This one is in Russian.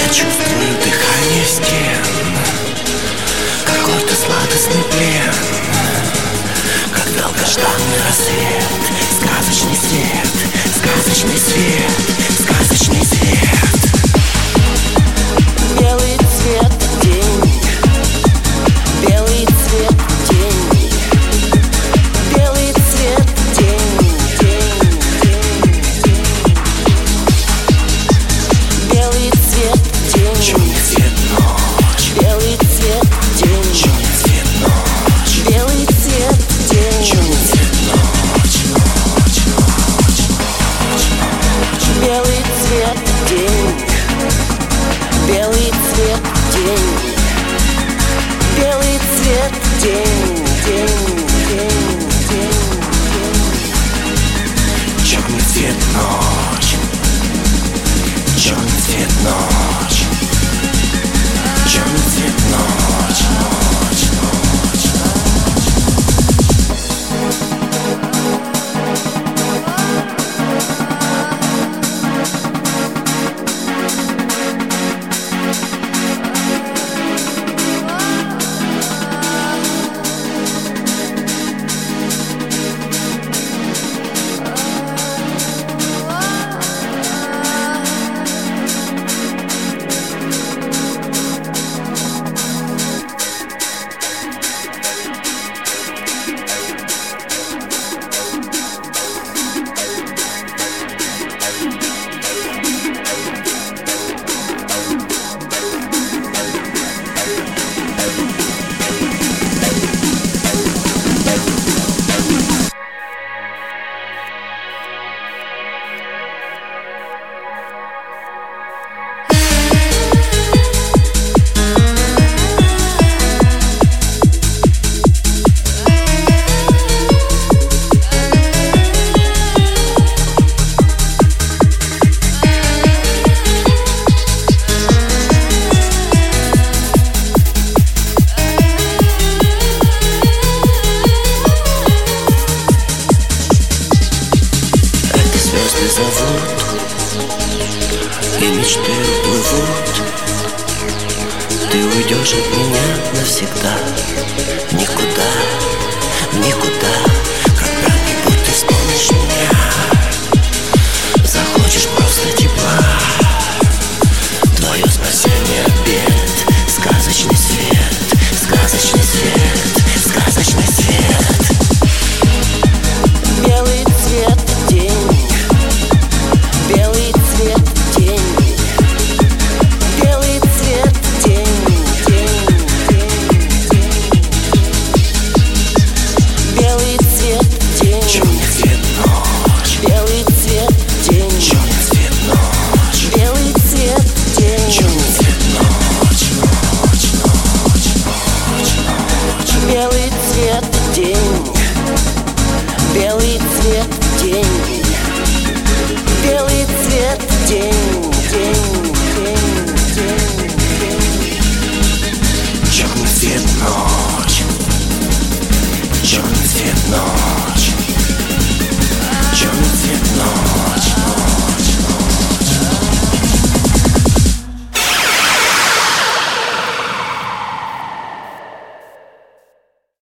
чувствую дыхание стен, какой-то сладостный плен, как долгожданный рассвет, сказочный свет, сказочный свет, сказочный свет. Белый цвет день, белый цвет день, белый цвет день, день, день, день. Белый цвет день, Черный цвет ночь, белый цвет день, черный цвет ночь, белый цвет день, черный цвет ночь, ночь, ночь, ночь, ночь. белый цвет день, белый цвет день, белый цвет день, день, день, день, день. Черный цвет ночь, черный цвет ночь, черный цвет ночь, ночь, ночь, ночь. Зовут, и мечты уплывут. Ты уйдешь от меня навсегда, никуда, никуда. Когда-нибудь ты вспомнишь меня, захочешь просто тепла. Твое спасение от бед, сказочный свет, сказочный свет, сказочный свет. Белый цвет день, белый цвет день, белый цвет день, день, день, день. Белый цвет день, Черный цвет ночь, белый цвет день, черный цвет ночь, белый цвет день, черный цвет ночь, ночь, ночь, ночь, ночь. белый цвет день, белый цвет день, белый цвет день, день, день, день, день. Черный цвет ночь, черный цвет ночь, черный цвет ночь.